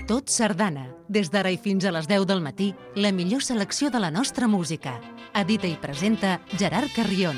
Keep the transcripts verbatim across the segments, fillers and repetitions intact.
Tot Sardana. Des d'ara i fins a les deu del matí, la millor selecció de la nostra música. Edita i presenta Gerard Carrion.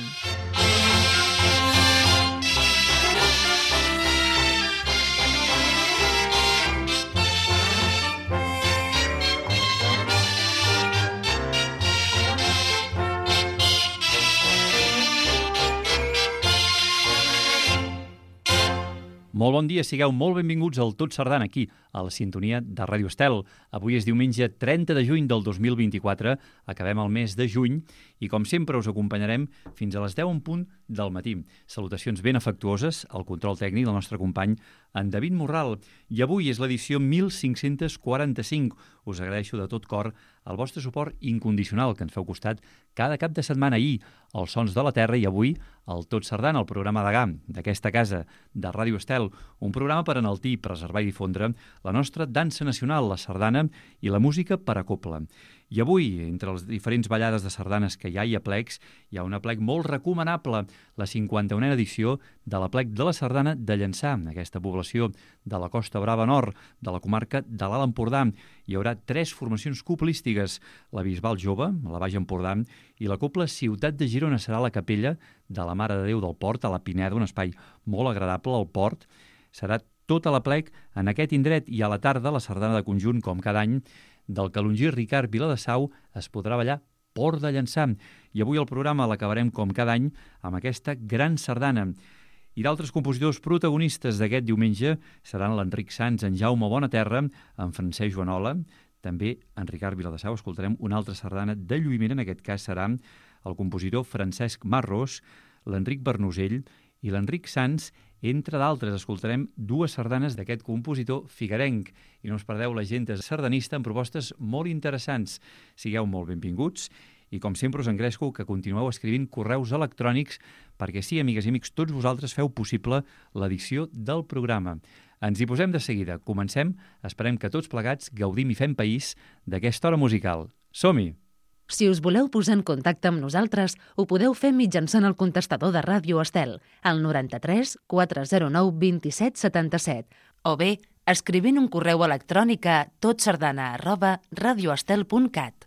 Molt bon dia, sigueu molt benvinguts al Tot Sardana, aquí, a la sintonia de Ràdio Estel. Avui és diumenge trenta de juny del dos mil vint-i-quatre, acabem el mes de juny i, com sempre, us acompanyarem fins a les deu en punt del matí. Salutacions ben afectuoses al control tècnic del nostre company, en David Morral. I avui és l'edició mil cinc-cents quaranta-cinc. Us agraeixo de tot cor el vostre suport incondicional que ens feu costat cada cap de setmana. Ahir, els Sons de la Terra, i avui el Tot Sardana, el programa de G A M d'aquesta casa de Ràdio Estel, un programa per enaltir, preservar i difondre la nostra dansa nacional, la sardana i la música per a cobla. I avui, entre les diferents ballades de sardanes que hi ha i aplecs, hi ha un aplec molt recomanable, la cinquanta-unena edició de l'aplec de la sardana de Llançà, aquesta població de la Costa Brava Nord, de la comarca de l'Alt Empordà. Hi haurà tres formacions coplístiques, la Bisbal Jove, la Baix Empordà, i la cobla Ciutat de Girona serà la capella de la Mare de Déu del Port, a la Pineda, un espai molt agradable al port. Serà tot a l'aplec en aquest indret, i a la tarda la sardana de conjunt, com cada any, del calongí Ricard Viladesau es podrà ballar Port de Llançà. I avui el programa l'acabarem, com cada any, amb aquesta gran sardana. I d'altres compositors protagonistes d'aquest diumenge seran l'Enric Sans, en Jaume Bonaterra, en Francesc Joanola, també en Ricard Viladesau. Escoltarem una altra sardana de lluïment, en aquest cas serà el compositor Francesc Marros, l'Enric Bernusell i l'Enric Sans. Entre d'altres, escoltarem dues sardanes d'aquest compositor figuerenc. I no us perdeu l'agenda sardanista amb propostes molt interessants. Sigueu molt benvinguts i, com sempre, us engresco que continueu escrivint correus electrònics perquè sí, amigues i amics, tots vosaltres feu possible l'edició del programa. Ens hi posem de seguida. Comencem. Esperem que tots plegats gaudim i fem país d'aquesta hora musical. Som-hi! Si us voleu posar en contacte amb nosaltres, ho podeu fer mitjançant el contestador de Ràdio Estel, al noranta-tres quatre zero nou vint-i-set setanta-set, o bé escrivint un correu electrònic a totsardana arroba radioestel punt cat.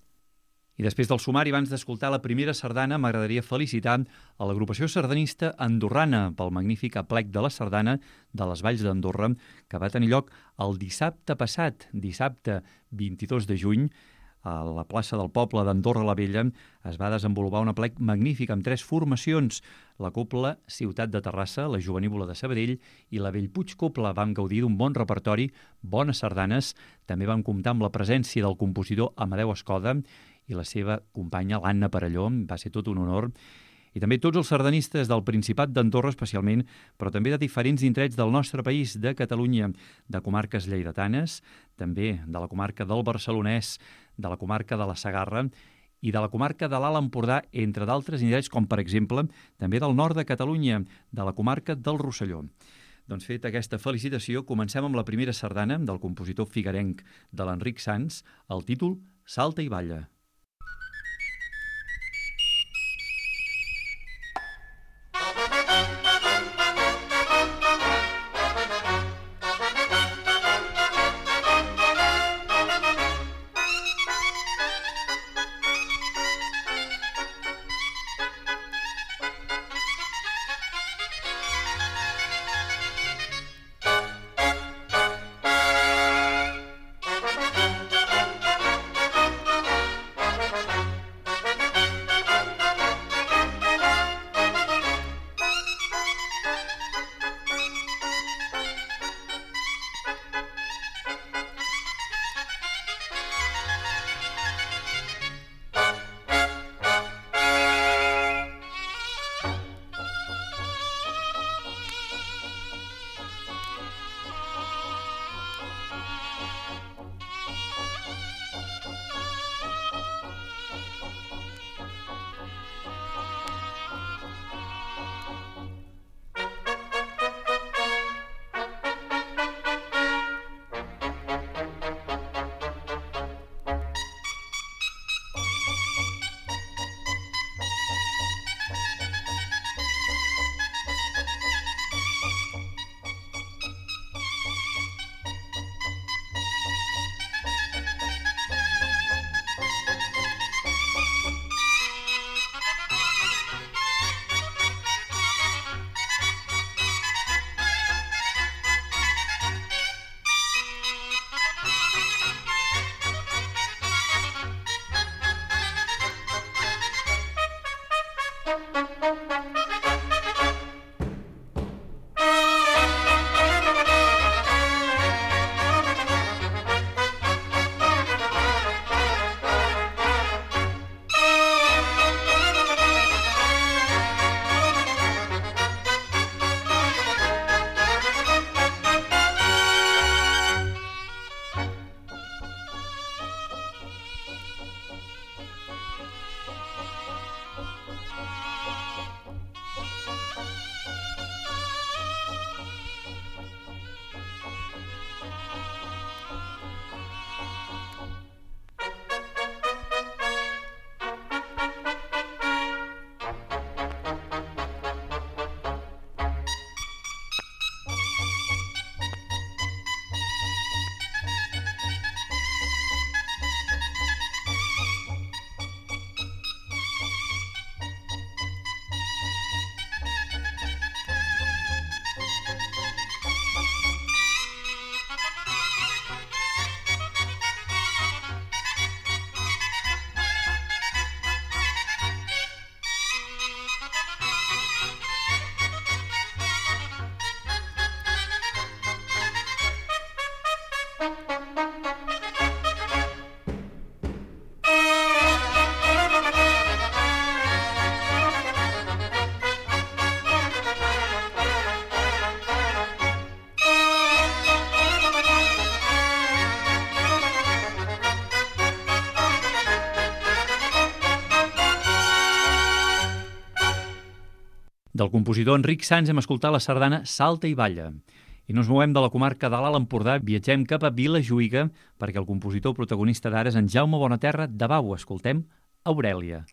I després del sumari, abans d'escoltar la primera sardana, m'agradaria felicitar a l'agrupació sardanista andorrana pel magnífic aplec de la sardana de les Valls d'Andorra, que va tenir lloc el dissabte passat, dissabte vint-i-dos de juny, a la plaça del poble d'Andorra la Vella. Es va desenvolupar un aplec magnífic amb tres formacions: la cobla Ciutat de Terrassa, la Jovenívola de Sabadell i la Bellpuig Cobla. Vam gaudir d'un bon repertori, bones sardanes. També vam comptar amb la presència del compositor Amadeu Escoda i la seva companya, l'Anna Parelló. Va ser tot un honor. I també tots els sardanistes del Principat d'Andorra especialment, però també de diferents indrets del nostre país, de Catalunya, de comarques lleidatanes, també de la comarca del Barcelonès, de la comarca de la Segarra i de la comarca de l'Alt Empordà, entre d'altres indrets, com per exemple també del nord de Catalunya, de la comarca del Rosselló. Doncs fet aquesta felicitació, comencem amb la primera sardana del compositor figuerenc de l'Enric Sans, el títol Salta i balla. Del compositor Enric Sans hem escoltat la sardana Salta i Balla. I no ens movem de la comarca de l'Alt Empordà, viatgem cap a Vilajuïga perquè el compositor protagonista d'ara és en Jaume Bonaterra de Bau. Escoltem Aurèlia.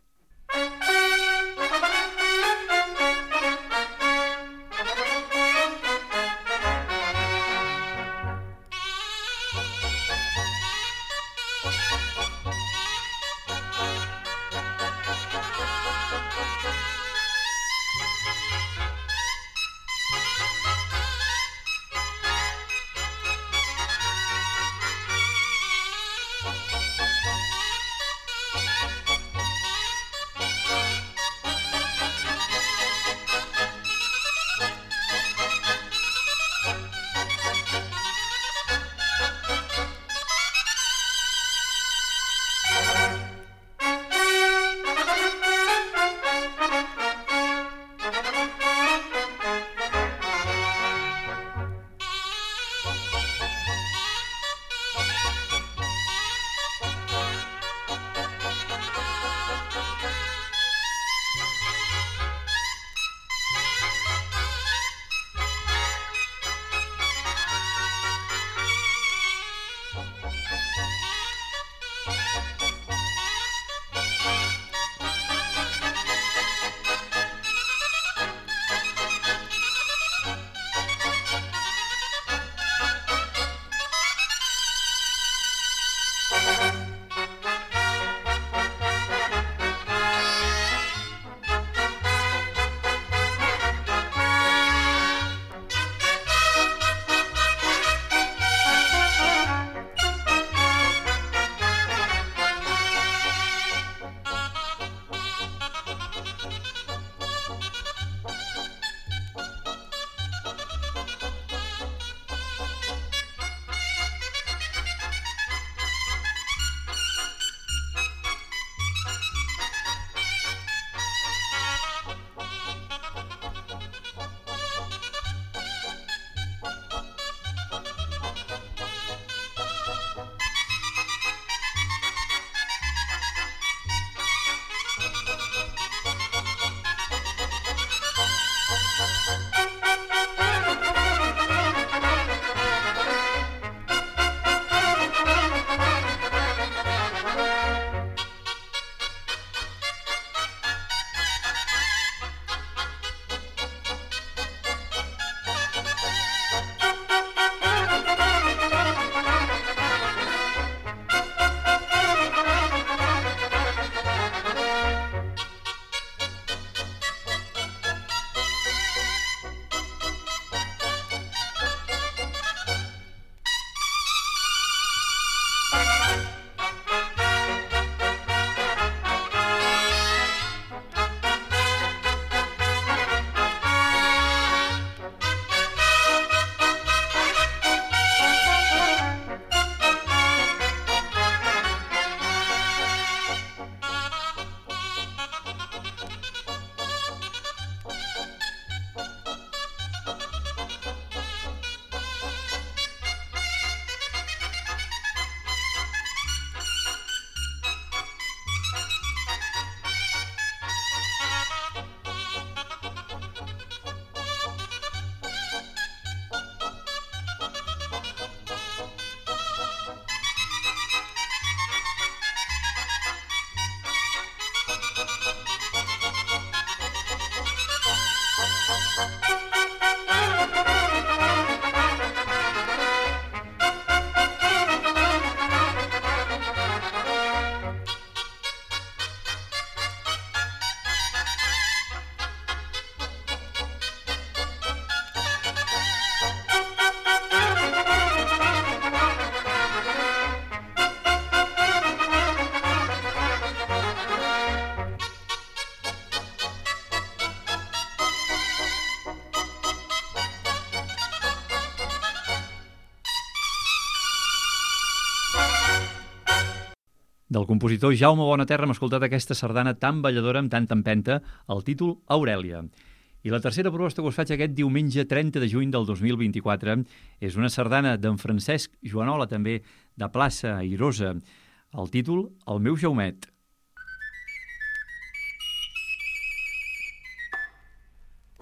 Del compositor Jaume Bonaterra hem escoltat aquesta sardana tan balladora amb tanta empenta, el títol Aurèlia. I la tercera proposta que us faig aquest diumenge trenta de juny del dos mil vint-i-quatre és una sardana d'en Francesc Joanola, també de Plaça Airosa. El títol, El meu Jaumet.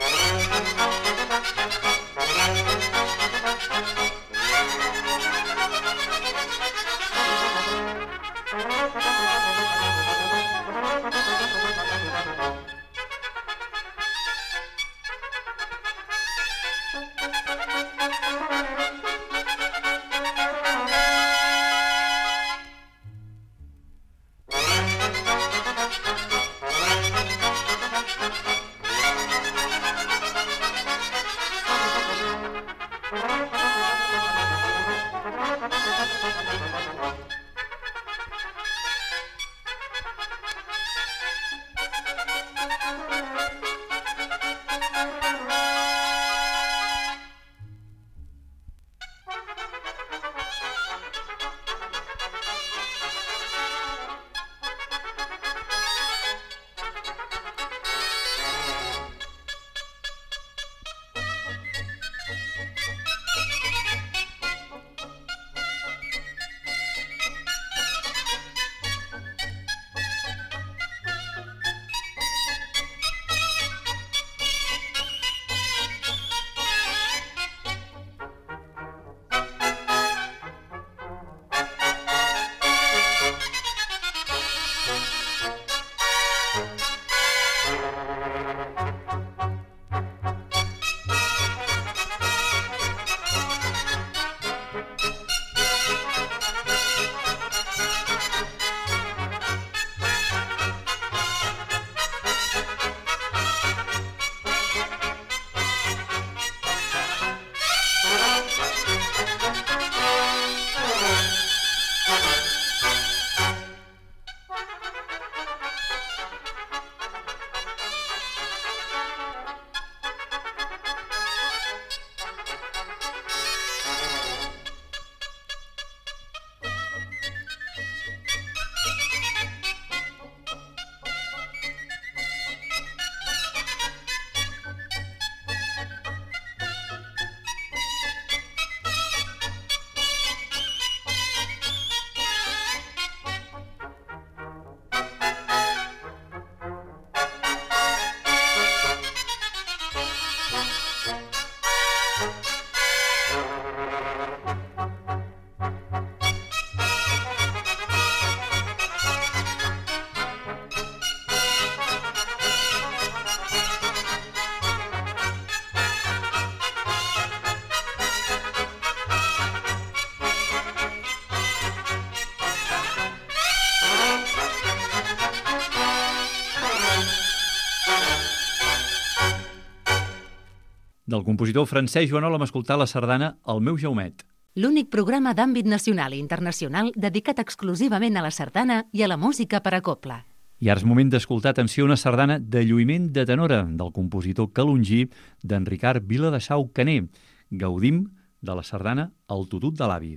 Del compositor francès Joanol hem escoltat la sardana El meu Jaumet. L'únic programa d'àmbit nacional i internacional dedicat exclusivament a la sardana i a la música per a cobla. I ara és moment d'escoltar, atenció, una sardana de lluïment de tenora del compositor calongí d'en Ricard Viladesau Caner. Gaudim de la sardana El tutut de l'avi.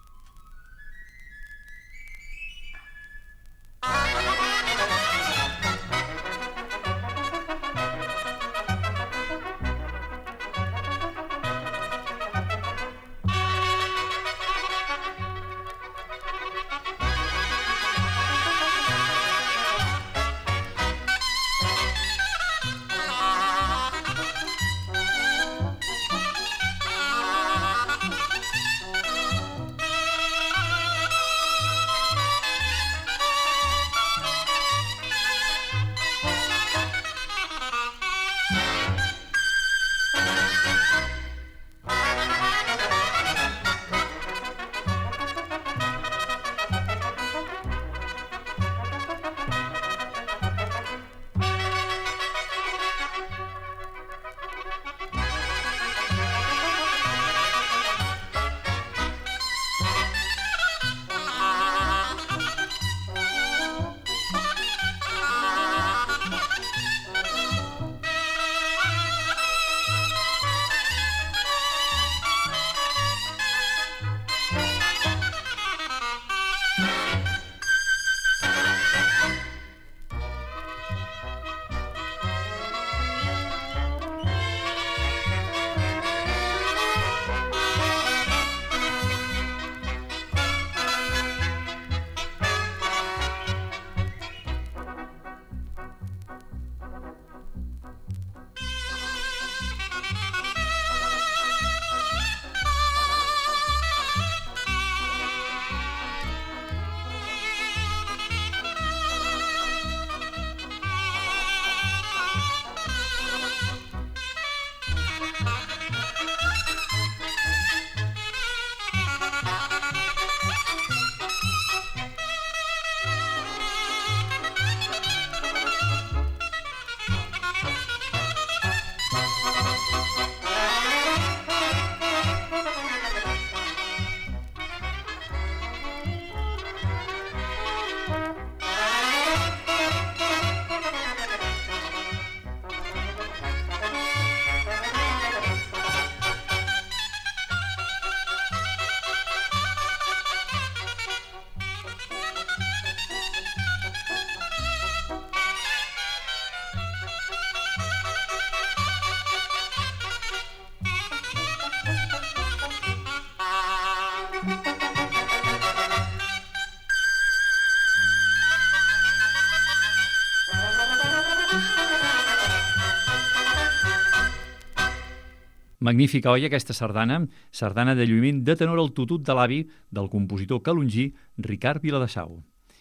Magnífica, oi, aquesta sardana? Sardana de lluïment de tenor El tutut de l'avi del compositor calongí Ricard Viladesau.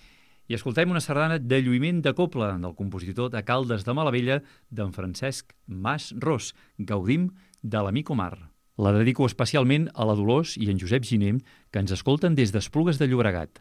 I escoltem una sardana de lluïment de cobla del compositor de Caldes de Malavella, d'en Francesc Mas Ros. Gaudim de l'Amic Omar. La dedico especialment a la Dolors i en Josep Giner, que ens escolten des d'Esplugues de Llobregat.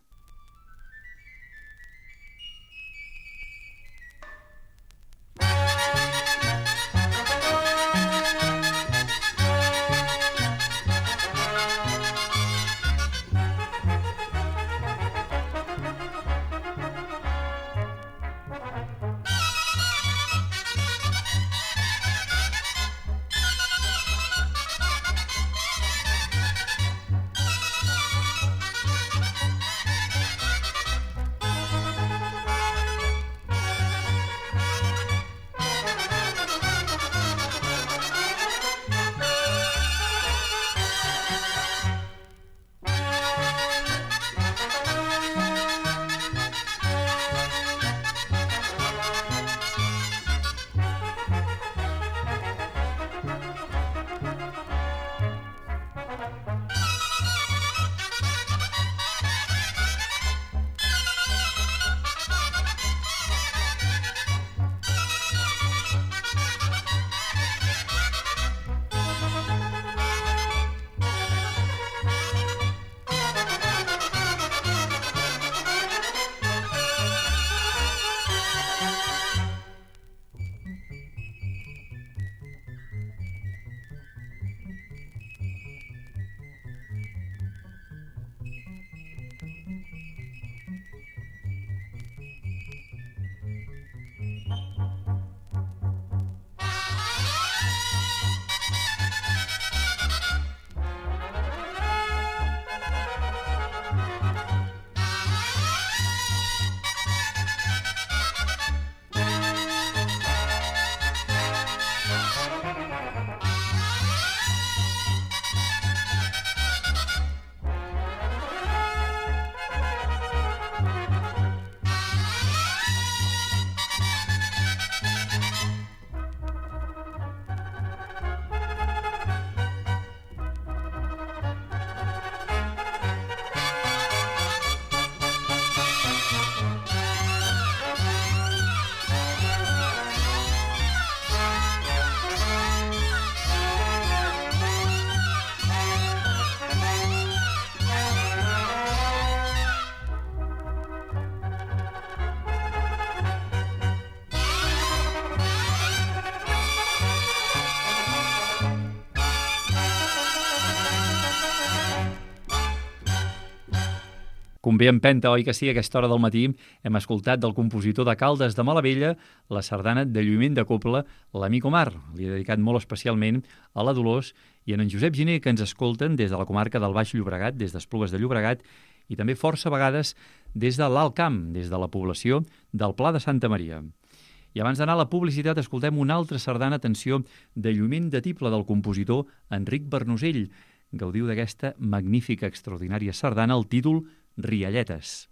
Convé empenta, oi que sí, a aquesta hora del matí hem escoltat del compositor de Caldes de Malavella la sardana de lluïment de cobla l'Amic Omar. Li he dedicat molt especialment a la Dolors i a en Josep Giner, que ens escolten des de la comarca del Baix Llobregat, des d'Esplugues de Llobregat, i també força vegades des de l'Alt Camp, des de la població del Pla de Santa Maria. I abans d'anar a la publicitat escoltem una altra sardana, atenció, de lluïment de tible del compositor Enric Bernosell. Gaudiu d'aquesta magnífica, extraordinària sardana, el títol Rialletes.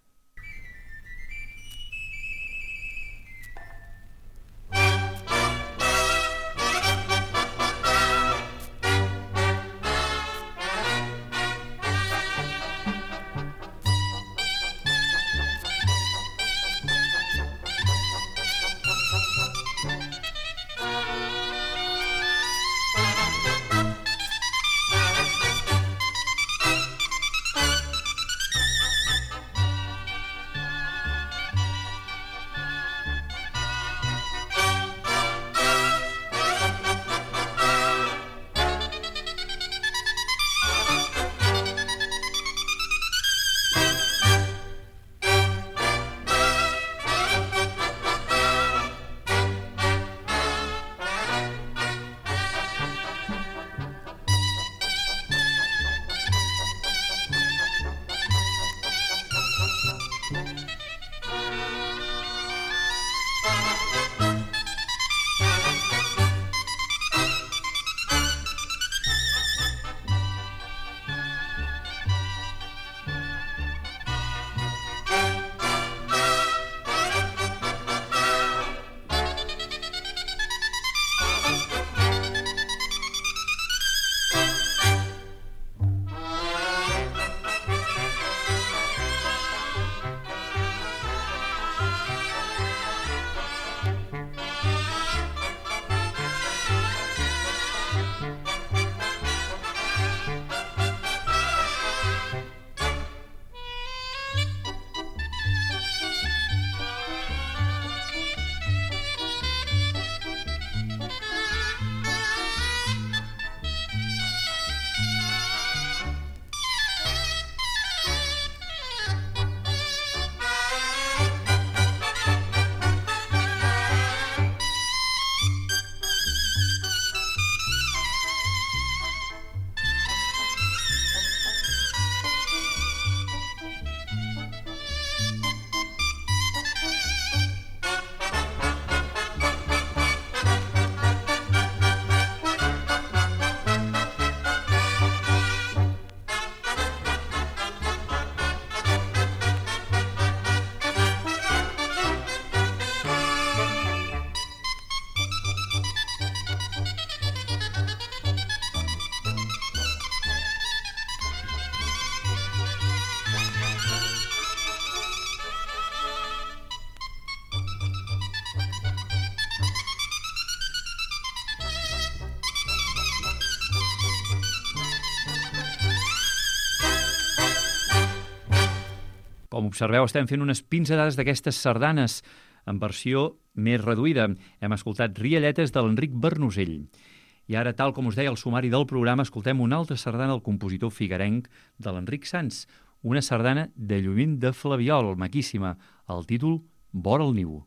Com observeu, estem fent unes pinzellades d'aquestes sardanes en versió més reduïda. Hem escoltat Rialletes de l'Enric Bernosell. I ara, tal com us deia el sumari del programa, escoltem una altra sardana del compositor figuerenc de l'Enric Sans, una sardana de Lluïment de Flabiol, maquíssima, el títol Vora el niu.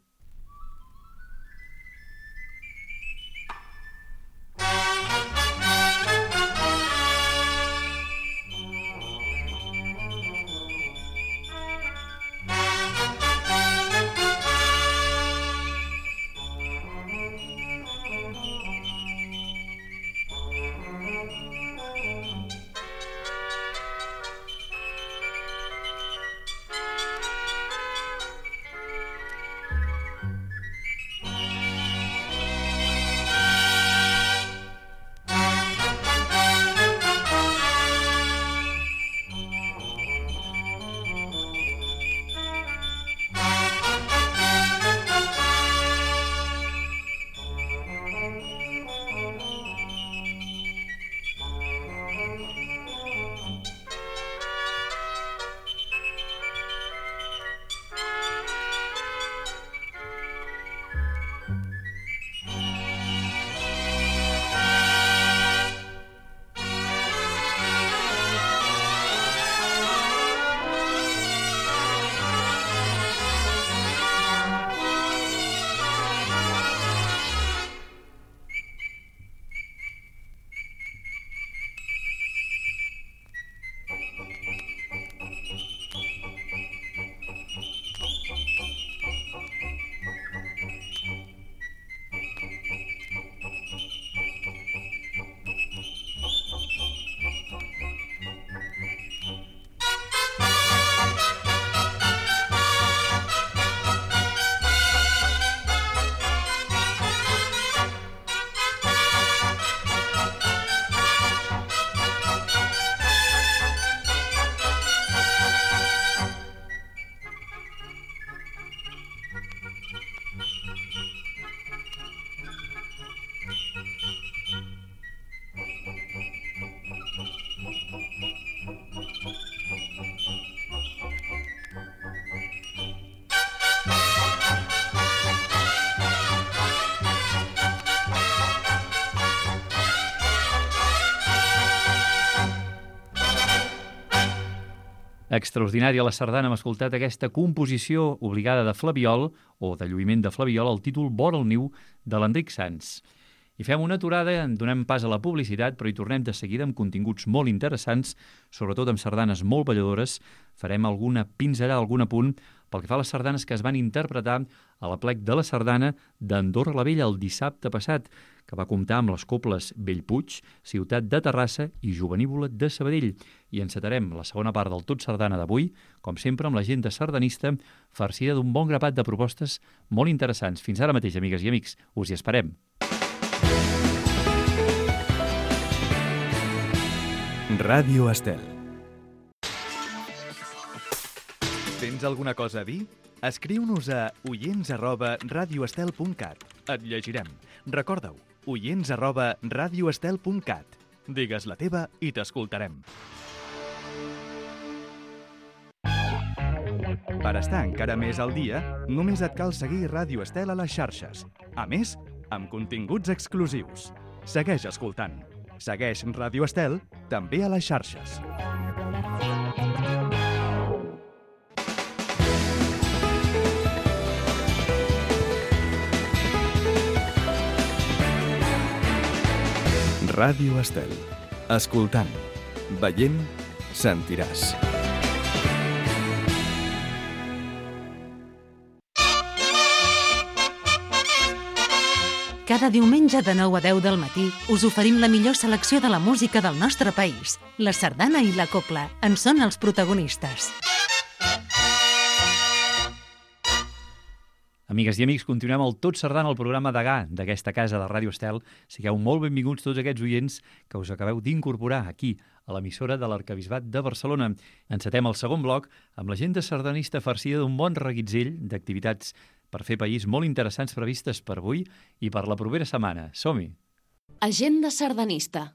Extraordinària la sardana, hem escoltat aquesta composició obligada de Flabiol, o de Lluïment de Flabiol, el títol Vora el niu, de l'Enric Sans. I fem una aturada, en donem pas a la publicitat, però hi tornem de seguida amb continguts molt interessants, sobretot amb sardanes molt balladores. Farem alguna pinzellada, algun apunt, pel que fa a les sardanes que es van interpretar a l'Aplec de la Sardana d'Andorra la Vella el dissabte passat, que va comptar amb les coples Bellpuig, Ciutat de Terrassa i Jovenívola de Sabadell. I encetarem la segona part del Tot Sardana d'avui, com sempre amb l'agenda sardanista, farcida d'un bon grapat de propostes molt interessants. Fins ara mateix, amigues i amics, us hi esperem. Ràdio Estel. Tens alguna cosa a dir? Escriu-nos a oients arroba radioestel punt cat. Et llegirem. Recorda-ho, oients arroba radioestel punt cat. Digues la teva i t'escoltarem. Per estar encara més al dia, només et cal seguir Ràdio Estel a les xarxes. A més, amb continguts exclusius. Segueix escoltant. Segueix Ràdio Estel també a les xarxes. Ràdio Estel. Escoltant, veient, sentiràs. Cada diumenge de nou a deu del matí us oferim la millor selecció de la música del nostre país. La sardana i la copla en són els protagonistes. Amigues i amics, continuem el Tot Sardana, el programa degà d'aquesta casa de Ràdio Estel. Sigueu molt benvinguts tots aquests oients que us acabeu d'incorporar aquí, a l'emissora de l'Arquebisbat de Barcelona. Encetem el segon bloc amb l'agenda sardanista farcida d'un bon reguitzell d'activitats per fer país molt interessants previstes per avui i per la propera setmana. Som-hi! Agenda sardanista.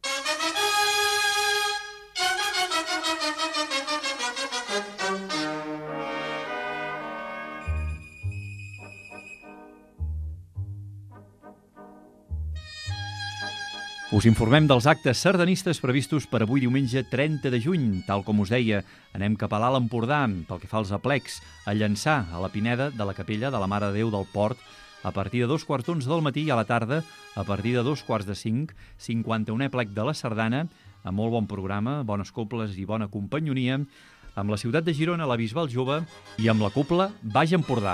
Us informem dels actes sardanistes previstos per avui diumenge trenta de juny. Tal com us deia, anem cap a l'Alt Empordà, pel que fa als aplecs, a Llançà, a la Pineda de la Capella de la Mare de Déu del Port, a partir de dos quarts d'onze del matí i a la tarda, a partir de dos quarts de cinc, cinquanta-unè plec de la Sardana, amb molt bon programa, bones cobles i bona companyonia, amb la ciutat de Girona, la Bisbal Jove i amb la cobla Baix Empordà.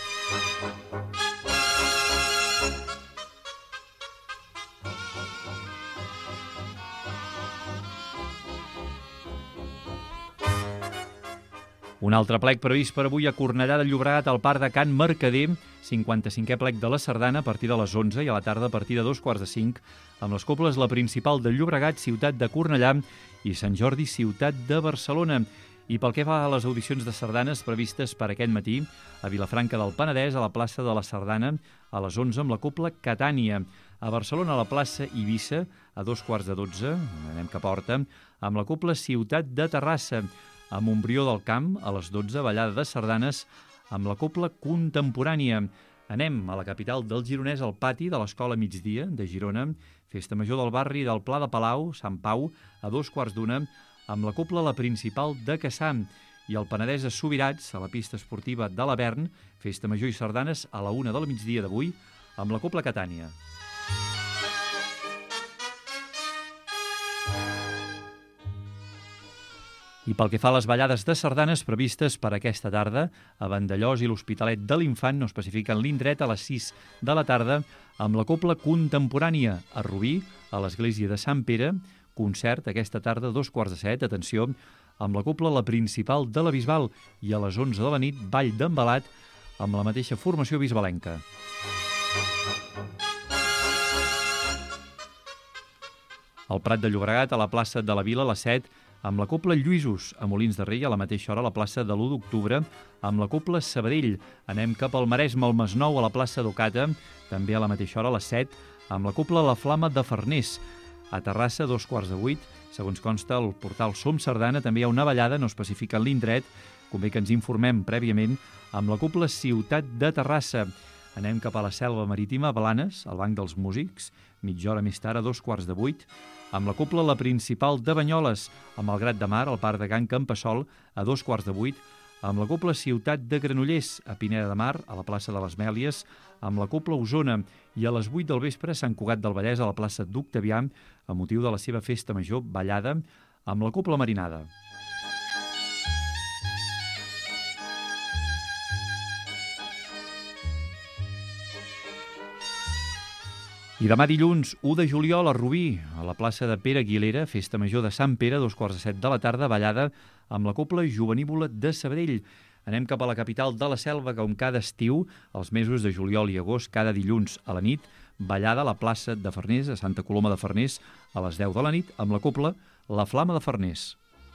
Un altre plec previst per avui a Cornellà de Llobregat al Parc de Can Mercader, cinquanta-cinquè plec de la Sardana a partir de les onze i a la tarda a partir de dos quarts de cinc, amb les cobles La Principal de Llobregat, Ciutat de Cornellà i Sant Jordi, Ciutat de Barcelona. I pel que fa a les audicions de sardanes previstes per aquest matí, a Vilafranca del Penedès, a la plaça de la Sardana, a les onze amb la cobla Catània. A Barcelona, a la plaça Eivissa, a dos quarts de dotze, anem cap a Horta, amb la cobla Ciutat de Terrassa. A Montbrió del Camp, a les dotze, ballada de sardanes amb la cobla Contemporània. Anem a la capital del Gironès, al pati de l'Escola Migdia de Girona, festa major del barri del Pla de Palau, Sant Pau, a dos quarts d'una, amb la cobla La Principal de Cassà. I al Penedès a Subirats, a la pista esportiva de l'Avern, festa major i sardanes a la una del migdia d'avui, amb la cobla Catània. I pel que fa a les ballades de sardanes previstes per aquesta tarda, a Vandellós i l'Hospitalet de l'Infant no especifiquen l'indret a les sis de la tarda, amb la cobla Contemporània a Rubí, a l'església de Sant Pere, concert aquesta tarda a dos quarts de set, atenció, amb la cobla La Principal de la Bisbal i a les onze de la nit, ball d'embalat amb la mateixa formació bisbalenca. Al Prat de Llobregat, a la plaça de la Vila, a les set, amb la cobla Lluïsos, a Molins de Rei, a la mateixa hora a la plaça de l'u d'octubre, amb la cobla Sabadell. Anem cap al Maresme, al Masnou, a la plaça d'Ocata, també a la mateixa hora a les set, amb la cobla La Flama de Farners. A Terrassa, dos quarts de vuit, segons consta el portal Som Sardana, també hi ha una ballada, no especifiquen l'indret, convé que ens informem prèviament, amb la cobla Ciutat de Terrassa. Anem cap a la Selva Marítima, a Blanes, al Banc dels Músics, mitja hora més tard, a dos quarts de vuit, amb la cobla La Principal de Banyoles, amb el Grat de Mar, al Parc de Can Campassol, a dos quarts de vuit, amb la cobla Ciutat de Granollers, a Pineda de Mar, a la plaça de les Mèlies, amb la cobla Osona, i a les vuit del vespre Sant Cugat del Vallès, a la plaça d'Octavià, a motiu de la seva festa major, ballada, amb la cobla Marinada. I demà dilluns, u de juliol, a Rubí, a la plaça de Pere Aguilera, festa major de Sant Pere, dos quarts de set de la tarda, ballada amb la cobla Jovenívola de Sabadell. Anem cap a la capital de la Selva, com cada estiu, els mesos de juliol i agost, cada dilluns a la nit, ballada a la plaça de Farners, a Santa Coloma de Farners, a les deu de la nit, amb la cobla La Flama de Farners.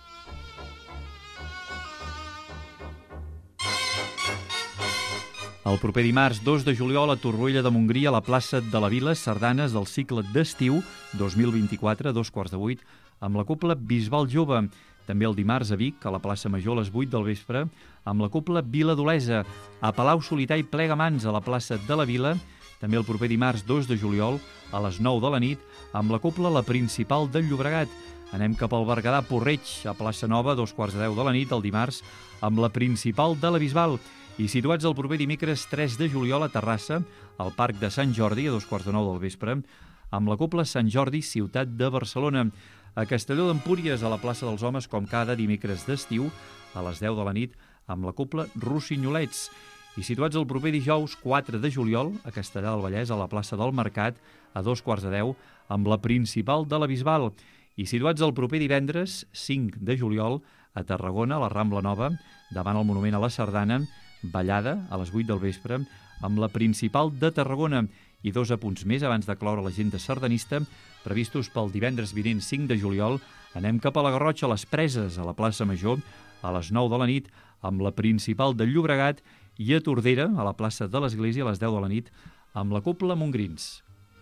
El proper dimarts, dos de juliol, a Torroella de Montgrí, a la plaça de la Vila, sardanes del cicle d'estiu dos mil vint-i-quatre, dos quarts de vuit, amb la cobla Bisbal Jove. També el dimarts a Vic, a la plaça Major, a les vuit del vespre, amb la cobla Vila d'Olesa. A Palau Solità i Plegamans, a la plaça de la Vila, també el proper dimarts, dos de juliol, a les nou de la nit, amb la cobla La Principal del Llobregat. Anem cap al Berguedà Porreig, a plaça Nova, dos quarts de deu de la nit, el dimarts, amb La Principal de la Bisbal. I situats el proper dimecres tres de juliol a Terrassa, al Parc de Sant Jordi, a dos quarts de nou del vespre, amb la cobla Sant Jordi, Ciutat de Barcelona. A Castelló d'Empúries, a la plaça dels Homes, com cada dimecres d'estiu, a les deu de la nit, amb la cobla Rossinyolets. I situats el proper dijous quatre de juliol, a Castellà del Vallès, a la plaça del Mercat, a dos quarts de deu, amb La Principal de la Bisbal. I situats el proper divendres cinc de juliol, a Tarragona, a la Rambla Nova, davant el Monument a la Sardana, ballada a les vuit del vespre amb La Principal de Tarragona. I dos apunts més abans de cloure l'agenda sardanista previstos pel divendres vinent cinc de juliol. Anem cap a la Garrotxa, a les Preses, a la plaça Major, a les nou de la nit, amb La Principal de Llobregat, i a Tordera, a la plaça de l'Església, a les deu de la nit, amb la cobla Montgrins.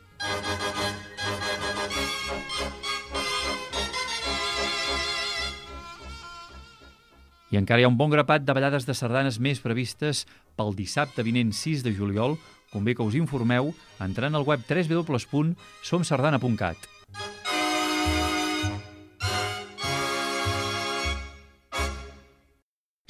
I encara hi ha un bon grapat de ballades de sardanes més previstes pel dissabte vinent sis de juliol. Convé que us informeu entrant al web w w w punt som sardana punt cat.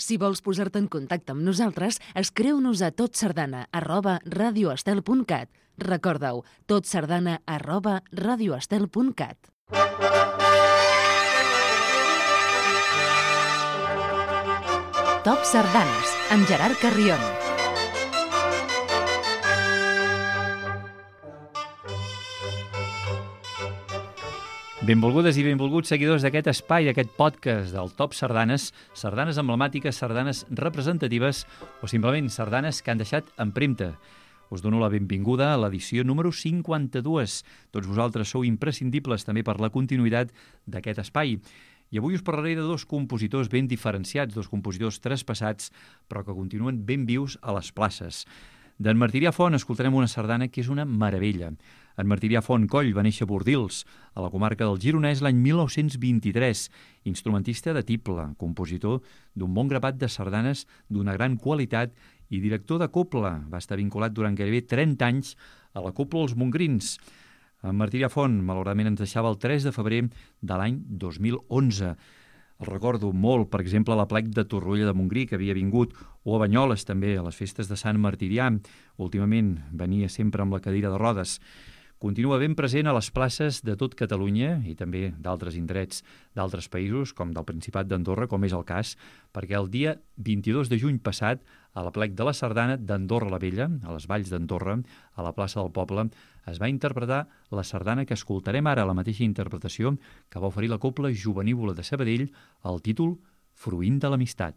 Si vols posar-te en contacte amb nosaltres, escriu-nos a totsardana arroba radioestel punt cat. Recorda-ho, totsardana arroba radioestel punt cat. Top Sardanes, amb Gerard Carrion. Benvolgudes i benvolguts seguidors d'aquest espai, d'aquest podcast del Top Sardanes, sardanes emblemàtiques, sardanes representatives o simplement sardanes que han deixat empremta. Us dono la benvinguda a l'edició número cinquanta-dos. Tots vosaltres sou imprescindibles també per la continuïtat d'aquest espai. I avui us parlaré de dos compositors ben diferenciats, dos compositors traspassats, però que continuen ben vius a les places. D'en Martirià Font escoltarem una sardana que és una meravella. En Martirià Font Coll va néixer a Bordils, a la comarca del Gironès, l'any mil nou-cents vint-i-tres, instrumentista de tible, compositor d'un bon grapat de sardanes d'una gran qualitat i director de cobla. Va estar vinculat durant gairebé trenta anys a la cobla Els Mongrins. En Martirià Font, malauradament, ens deixava el tres de febrer de l'any dos mil onze. El recordo molt, per exemple, a la plec de Torroella de Montgrí, que havia vingut, o a Banyoles, també, a les festes de Sant Martirià. Últimament venia sempre amb la cadira de rodes. Continua ben present a les places de tot Catalunya i també d'altres indrets d'altres països, com del Principat d'Andorra, com és el cas, perquè el dia vint-i-dos de juny passat, a la plec de la Sardana d'Andorra la Vella, a les Valls d'Andorra, a la plaça del Poble, es va interpretar la sardana que escoltarem ara, la mateixa interpretació que va oferir la Cobla Jovenívola de Sabadell, el títol Fruint de l'Amistat.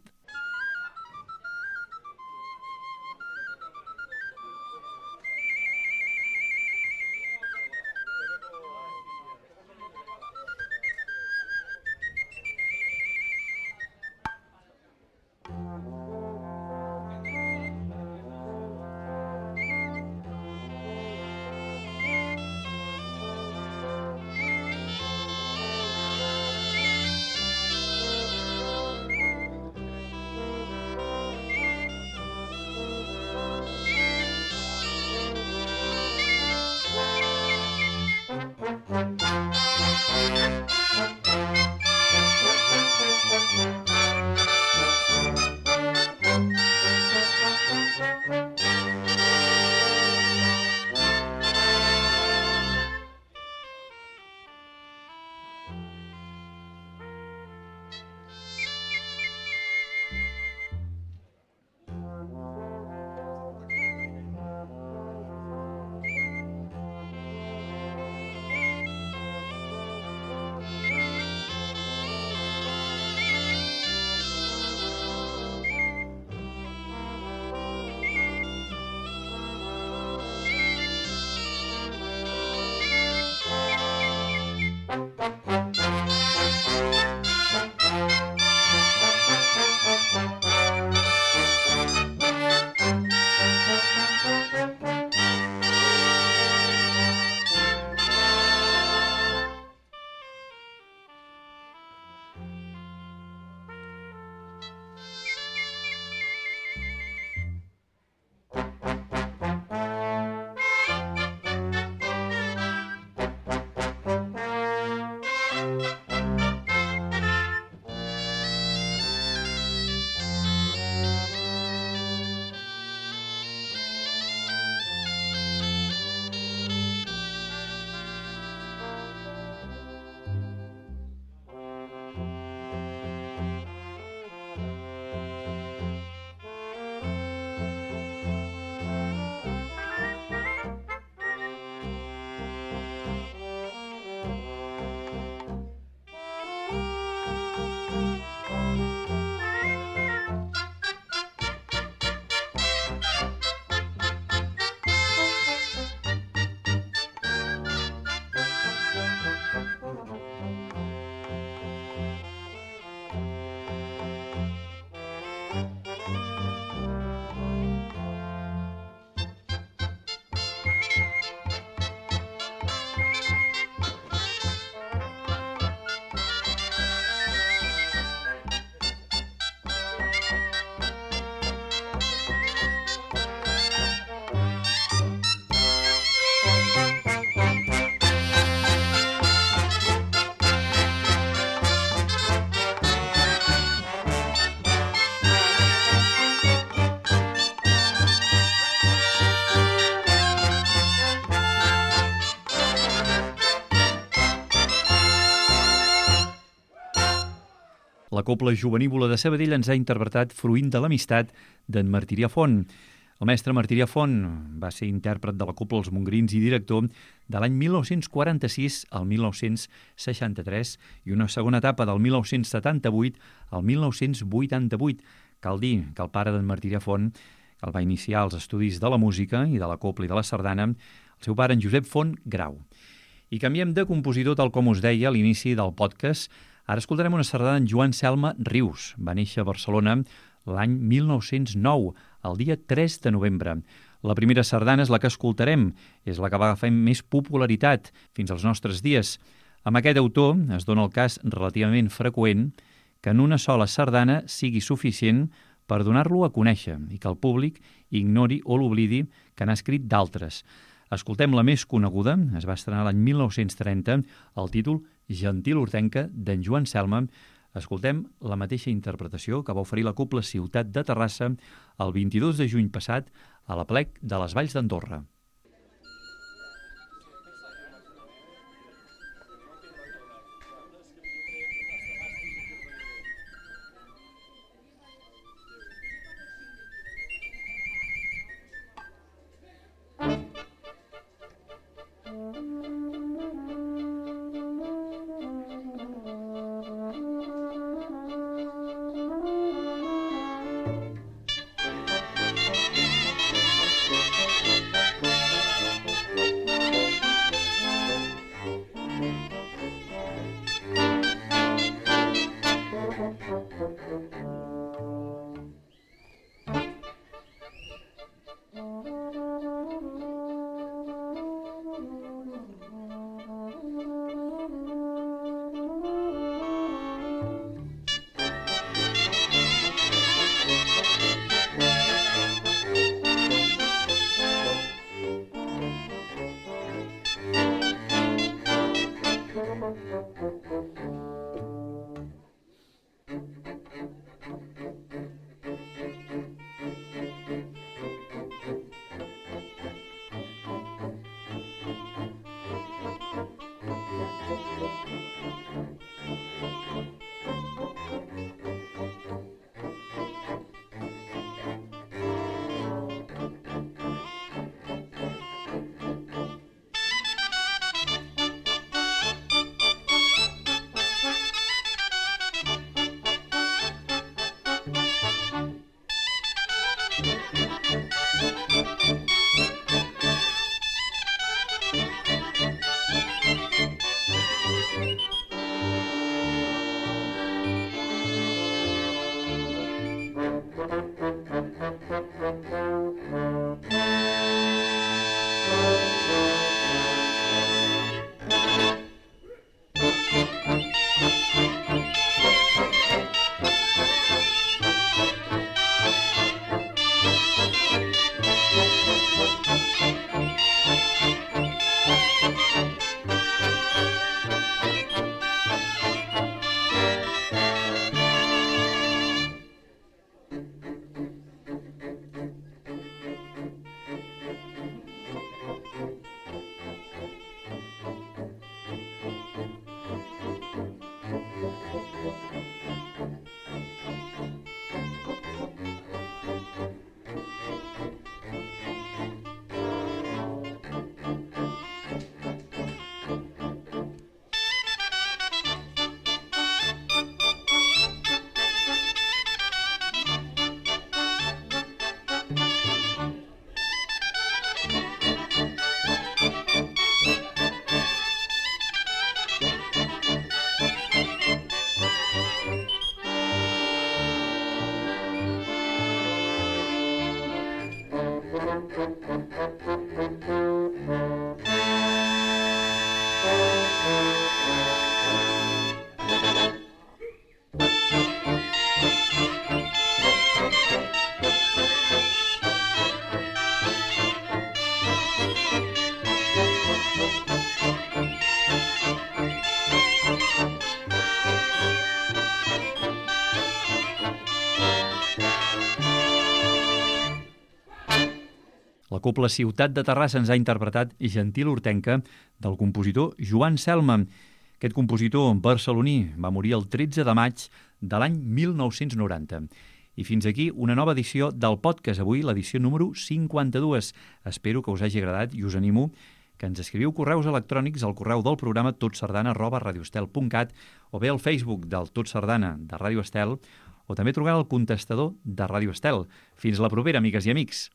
La Cobla Jovenívola de Sabadell ens ha interpretat Fruint de l'amistat d'en Martirià Font. El mestre Martirià Font va ser intèrpret de la Cobla Els Mongrins i director de l'any mil nou-cents quaranta-sis al mil nou-cents seixanta-tres i una segona etapa del mil nou-cents setanta-vuit al mil nou-cents vuitanta-vuit. Cal dir que el pare d'en Martirià Font, que el va iniciar als estudis de la música i de la cobla i de la sardana, el seu pare, en Josep Font Grau. I canviem de compositor, tal com us deia a l'inici del podcast. Ara escoltarem una sardana d'en Joan Selma Rius. Va néixer a Barcelona l'any mil nou-cents nou, el dia tres de novembre. La primera sardana és la que escoltarem, és la que va agafar més popularitat fins als nostres dies. Amb aquest autor es dona el cas relativament freqüent que en una sola sardana sigui suficient per donar-lo a conèixer i que el públic ignori o l'oblidi que n'ha escrit d'altres. Escoltem la més coneguda, es va estrenar l'any mil nou-cents trenta, el títol Gentil Hortenca, d'en Joan Selma. Escoltem la mateixa interpretació que va oferir la Cobla Ciutat de Terrassa el vint-i-dos de juny passat a l'Aplec de les Valls d'Andorra. Cobla Ciutat de Terrassa ens ha interpretat Gentil Hortenca del compositor Joan Selma, Aquest compositor barceloní va morir el tretze de maig de l'any mil nou-cents noranta. I fins aquí una nova edició del podcast, avui l'edició número cinquanta-dos. Espero que us hagi agradat i us animo que ens escriviu correus electrònics al correu del programa totsardana arroba radioestel punt cat o bé al Facebook del Tot Sardana de Ràdio Estel o també trucant al contestador de Ràdio Estel. Fins la propera, amigues i amics.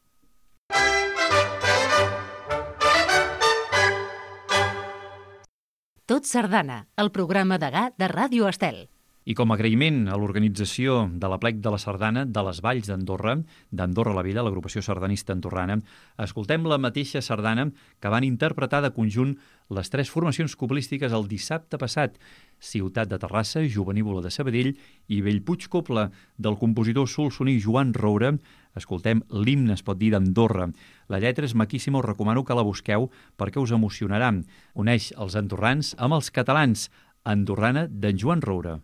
Tot Sardana, el programa degà de Ràdio Estel. I com a agraïment a l'organització de l'Aplec de la Sardana de les Valls d'Andorra, d'Andorra la Vella, l'agrupació sardanista andorrana, escoltem la mateixa sardana que van interpretar de conjunt les tres formacions coplístiques el dissabte passat: Ciutat de Terrassa, Jovenívola de Sabadell i Bellpuig Copla, del compositor solsoní Joan Roure. Escoltem l'himne, es pot dir, d'Andorra. La lletra és maquíssima, us recomano que la busqueu perquè us emocionarà. Uneix els andorrans amb els catalans. Andorrana d'en Joan Roure.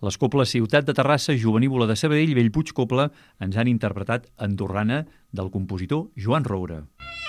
Les coples Ciutat de Terrassa, Jovenívola de Sabadell i Bellpuig Copla ens han interpretat Andorrana del compositor Joan Roura.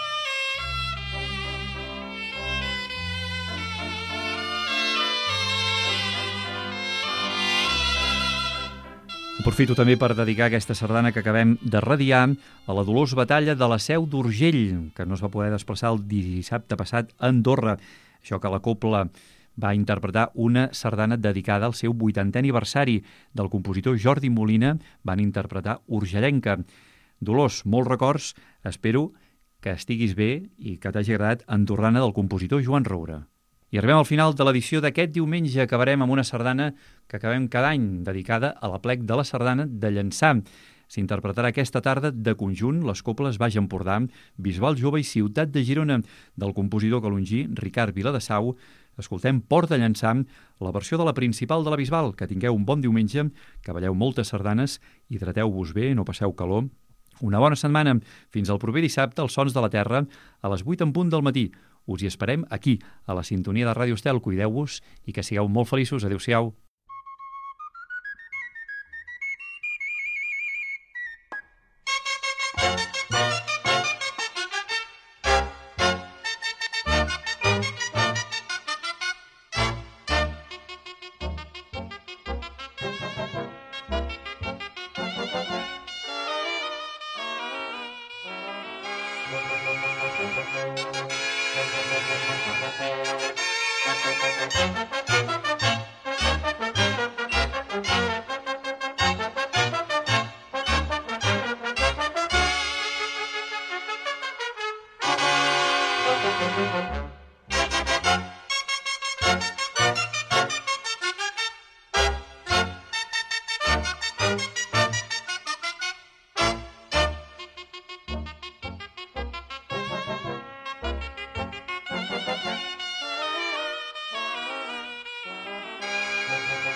Aprofito també per dedicar aquesta sardana que acabem de radiar a la Dolors Batalla de la Seu d'Urgell, que no es va poder desplaçar el dissabte passat a Andorra. Això que la copla va interpretar una sardana dedicada al seu vuitantè aniversari del compositor Jordi Molina, van interpretar Urgellenca. Dolors, molts records, espero que estiguis bé i que t'hagi agradat Andorrana del compositor Joan Roura. I arribem al final de l'edició d'aquest diumenge. Acabarem amb una sardana que acabem cada any, dedicada a l'aplec de la sardana de Llançà. S'interpretarà aquesta tarda de conjunt les coples Baix Empordà, Bisbal Jove i Ciutat de Girona, del compositor calongí Ricard Viladesau. Escoltem Port de Llançà, la versió de la principal de la Bisbal. Que tingueu un bon diumenge, que balleu moltes sardanes, hidrateu-vos bé, no passeu calor. Una bona setmana. Fins al proper dissabte, als Sons de la Terra, a les vuit en punt del matí. Us hi esperem aquí, a la sintonia de Ràdio Estel. Cuideu-vos i que sigueu molt feliços. Adéu-siau.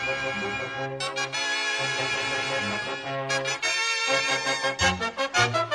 Thank you.